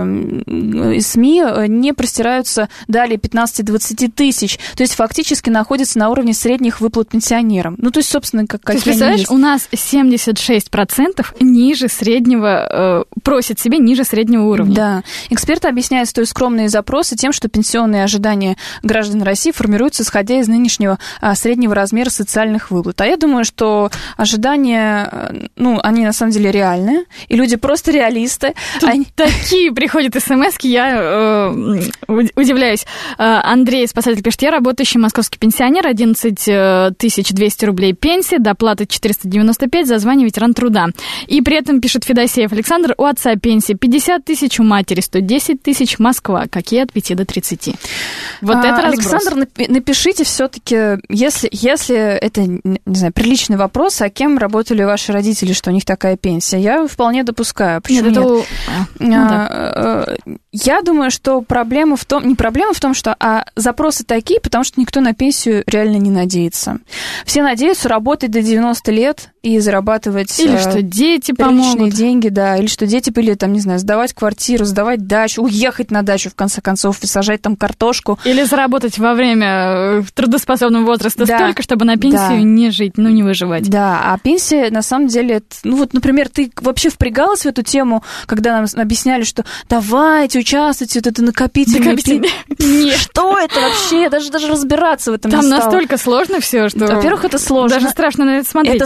не простираются далее 15-20 тысяч. То есть фактически находятся на уровне средних выплат пенсионерам. То есть, собственно, как ты представляешь, у нас 76% ниже среднего просят себе ниже среднего уровня. Да. Эксперты объясняют столь скромные запросы тем, что пенсионные ожидания граждан России формируются, исходя из нынешнего среднего размера социальных выплат. А я думаю, что ожидания, они на самом деле реальные, и люди просто реалисты. Такие приходят смс-ки, я удивляюсь. Андрей, спасатель, пишет, я работающий московский пенсионер, 11 200 рублей пенсии, доплата 495 за звание ветеран труда. И при этом, пишет Федосеев Александр, у отца пенсия 50 тысяч, у матери 110 тысяч, Москва. Какие от 5 до 30? Вот это разброс. Александр, напишите все-таки, если это, не знаю, приличный вопрос, а кем работали ваши родители, что у них такая пенсия? Я вполне допускаю. Почему нет? Я думаю, что проблема в том, что запросы такие, потому что никто на пенсию реально не надеется. Все надеются работать до 90 лет и зарабатывать или что дети помогут, деньги, да, или что дети были, там, не знаю, сдавать квартиру, сдавать дачу, уехать на дачу, в конце концов, и сажать там картошку. Или заработать во время трудоспособного возраста столько, чтобы на пенсию не жить, не выживать. Да, а пенсия, на самом деле, например, ты вообще впрягалась в эту тему, когда нам объясняли, что давайте, участвуйте, вот это накопительное. Нет. Что это вообще? Даже разбираться в этом там не стало. Настолько сложно все, что... Во-первых, это сложно. Даже страшно на это смотреть. Это специально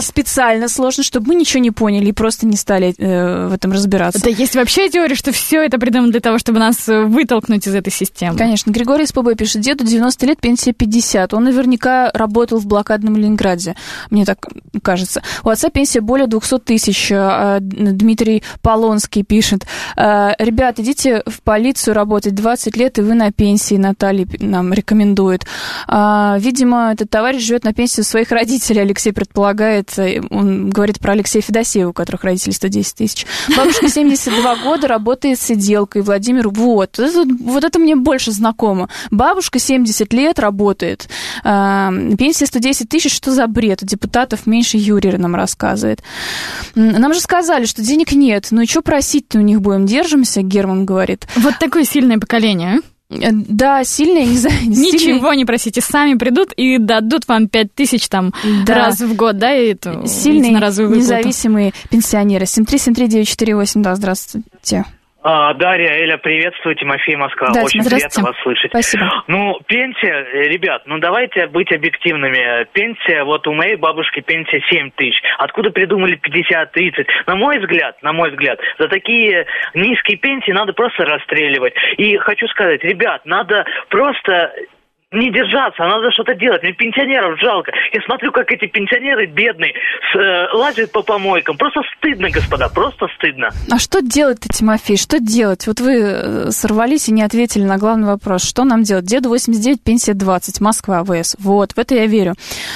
реально сложно, чтобы мы ничего не поняли и просто не стали в этом разбираться. Да есть вообще теория, что все это придумано для того, чтобы нас вытолкнуть из этой системы. Конечно. Григорий из ПБ пишет: деду 90 лет, пенсия 50. Он наверняка работал в блокадном Ленинграде, мне так кажется. У отца пенсия более 200 тысяч. Дмитрий Полонский пишет: ребят, идите в полицию работать, 20 лет, и вы на пенсии. Наталья нам рекомендует. Видимо, этот товарищ живет на пенсии у своих родителей, Алексей предполагает. Он говорит про Алексея Федосеева, у которых родители 110 тысяч. Бабушка 72 года, работает сиделкой. Владимир, вот это мне больше знакомо. Бабушка 70 лет работает. Пенсия 110 тысяч, что за бред? У депутатов меньше, Юрий нам рассказывает. Нам же сказали, что денег нет. Ну и что просить-то у них будем? Держимся, Герман говорит. Вот такое сильное поколение, а? Да, сильные, ничего не просите, сами придут и дадут вам 5000 там раз в год, да, и эту сильные, независимые пенсионеры. 7373948, да, здравствуйте. Дарья, Эля, приветствую, Тимофей, Москва. Да, очень приятно вас слышать. Спасибо. Ну, пенсия, ребят, давайте быть объективными. Пенсия, вот у моей бабушки пенсия 7 тысяч. Откуда придумали 50-30? На мой взгляд, за такие низкие пенсии надо просто расстреливать. И хочу сказать, ребят, надо просто не держаться, надо что-то делать. Мне пенсионеров жалко. Я смотрю, как эти пенсионеры бедные лазят по помойкам. Просто стыдно, господа, просто стыдно. А что делать-то, Тимофей? Что делать? Вот вы сорвались и не ответили на главный вопрос. Что нам делать? Деду 89, пенсия 20, Москва, АВС. Вот, в это я верю.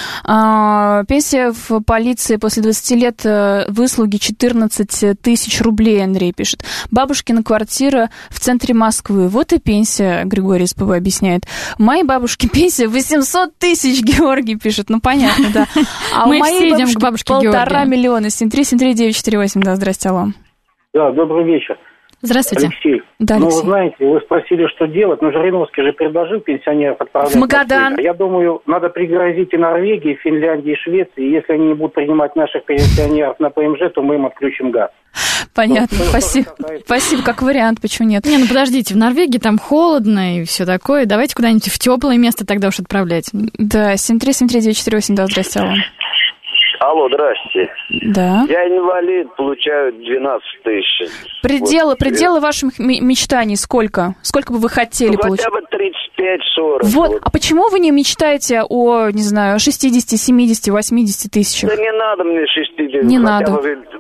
Пенсия в полиции после 20 лет выслуги 14 тысяч рублей, Андрей пишет. Бабушкина квартира в центре Москвы. Вот и пенсия, Григорий СПВ объясняет. Моей бабушке пенсия 800 тысяч, Георгий пишет. Ну, понятно, да. А мы у моей все идем к бабушке 1,5 миллиона. 7373948, да, здрасте, алло. Да, добрый вечер. Здравствуйте. Алексей. Да, Алексей. Вы знаете, вы спросили, что делать. Жириновский же предложил пенсионеров отправлять в Магадан. Я думаю, надо пригрозить и Норвегии, Финляндии, и Швеции. Если они не будут принимать наших пенсионеров на ПМЖ, то мы им отключим газ. Понятно, спасибо, как вариант, почему нет? Подождите, в Норвегии там холодно и все такое. Давайте куда-нибудь в теплое место тогда уж отправлять. Да, 7373948, да, здрасте, алло. Алло, здрасте. Да. Я инвалид, получаю 12 тысяч. Пределы ваших мечтаний сколько? Сколько бы вы хотели получить? Хотя бы 35-40. Вот, а почему вы не мечтаете о, не знаю, 60, 70, 80 тысячах? Да не надо мне 60. Не надо.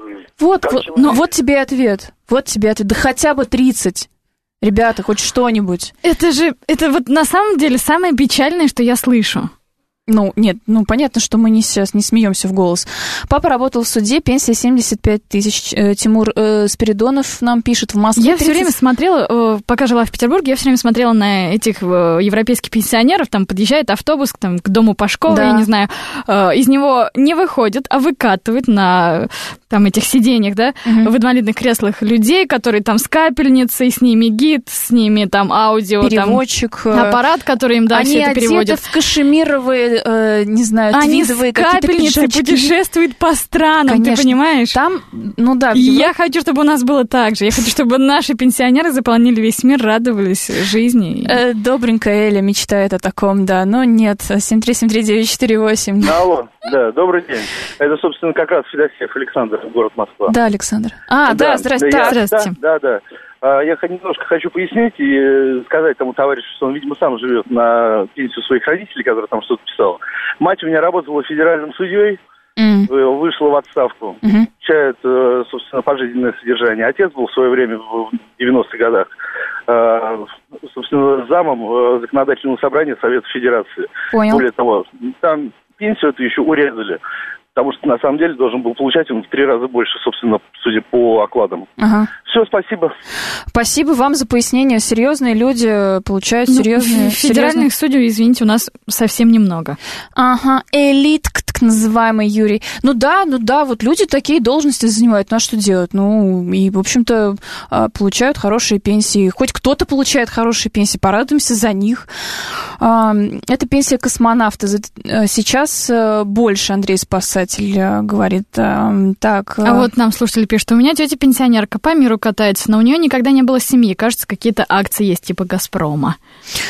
Вот тебе ответ. Да хотя бы 30. Ребята, хоть что-нибудь. Это вот на самом деле самое печальное, что я слышу. Понятно, что мы сейчас не смеемся в голос. Папа работал в суде, пенсия 75 тысяч. Тимур Спиридонов нам пишет в Москве. Я все время смотрела, пока жила в Петербурге, я все время смотрела на этих европейских пенсионеров, там подъезжает автобус там, к дому Пашкова, да. Я не знаю, из него не выходят, а выкатывают на там этих сиденьях, да, в инвалидных креслах людей, которые там с капельницей, с ними гид, с ними там аудио, переводчик, там, аппарат, который им, все это переводит. Они одеты в кашемировые, не знаю, твидовые какие-то пиджачки. Они с капельницей путешествуют по странам, конечно. Ты понимаешь? Там, Я хочу, чтобы у нас было так же. Я хочу, чтобы наши пенсионеры заполнили весь мир, радовались жизни. Добренькая Эля мечтает о таком, да, но нет. 7373948. Алло, да, добрый день. Это, собственно, как раз Федосеев Александр, город Москва. Да, Александр. Здравствуйте. Здравствуйте. Да. Я немножко хочу пояснить и сказать тому товарищу, что он, видимо, сам живет на пенсию своих родителей, которые там что-то писал. Мать у меня работала федеральным судьей, вышла в отставку, получает, собственно, пожизненное содержание. Отец был в свое время в 90-х годах, собственно, замом законодательного собрания Совета Федерации. Понял. Более того, там пенсию эту еще урезали. Потому что, на самом деле, должен был получать он в 3 раза больше, собственно, судя по окладам. Ага. Все, спасибо. Спасибо вам за пояснение. Серьезные люди получают серьезные... Федеральных судей, извините, у нас совсем немного. Ага, элит, так называемый, Юрий. Ну да, вот люди такие должности занимают. Ну а что делать? И, в общем-то, получают хорошие пенсии. Хоть кто-то получает хорошие пенсии, порадуемся за них. Это пенсия космонавта. Сейчас больше, Андрей Спасатель говорит. Так. А вот нам слушатели пишут, у меня тетя пенсионерка по миру катается, но у нее никогда не было семьи. Кажется, какие-то акции есть типа «Газпрома». Вот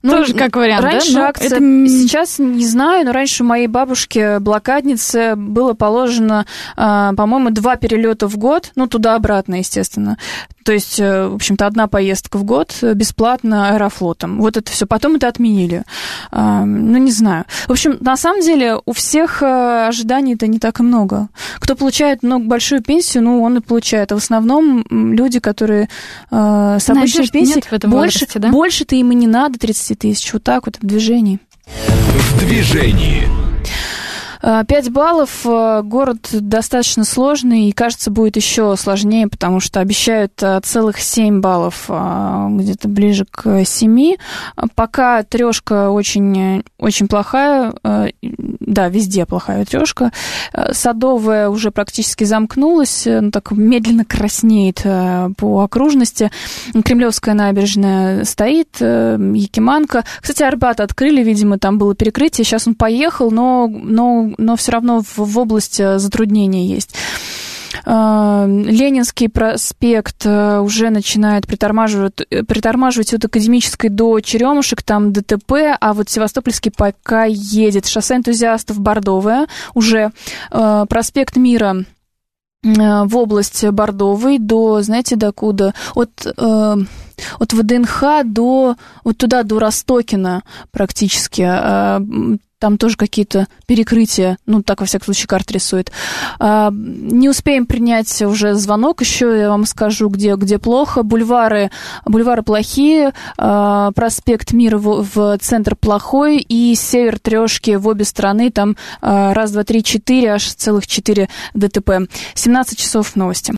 Тоже как вариант, раньше да? акция, сейчас не знаю, но раньше моей бабушке, блокаднице, было положено, по-моему, 2 перелета в год, туда-обратно, естественно. То есть, в общем-то, 1 поездка в год бесплатно Аэрофлотом. Вот это все. Потом это отменили. Не знаю. В общем, на самом деле, у всех ожиданий-то не так и много. Кто получает большую пенсию, он и получает. А в основном люди, которые с обычной пенсией, больше-то им и не надо 30 тысяч. Вот так вот, в движении. В движении. 5 баллов. Город достаточно сложный и, кажется, будет еще сложнее, потому что обещают целых 7 баллов, где-то ближе к 7. Пока трешка очень, очень плохая. Да, везде плохая трешка. Садовая уже практически замкнулась, так медленно краснеет по окружности. Кремлевская набережная стоит, Якиманка. Кстати, Арбат открыли, видимо, там было перекрытие. Сейчас он поехал, но все равно в области затруднения есть. Ленинский проспект уже начинает притормаживать от Академической до Черемушек, там ДТП, а вот Севастопольский пока едет. Шоссе энтузиастов Бордовое уже. Проспект Мира в область Бордовой до, знаете, докуда? От ВДНХ до Ростокина практически. Там тоже какие-то перекрытия, так, во всяком случае, карта рисует. Не успеем принять уже звонок, еще я вам скажу, где плохо. Бульвары плохие, проспект Мира в центр плохой, и север трешки в обе стороны, там 1, 2, 3, 4, аж целых 4 ДТП. 17 часов новости.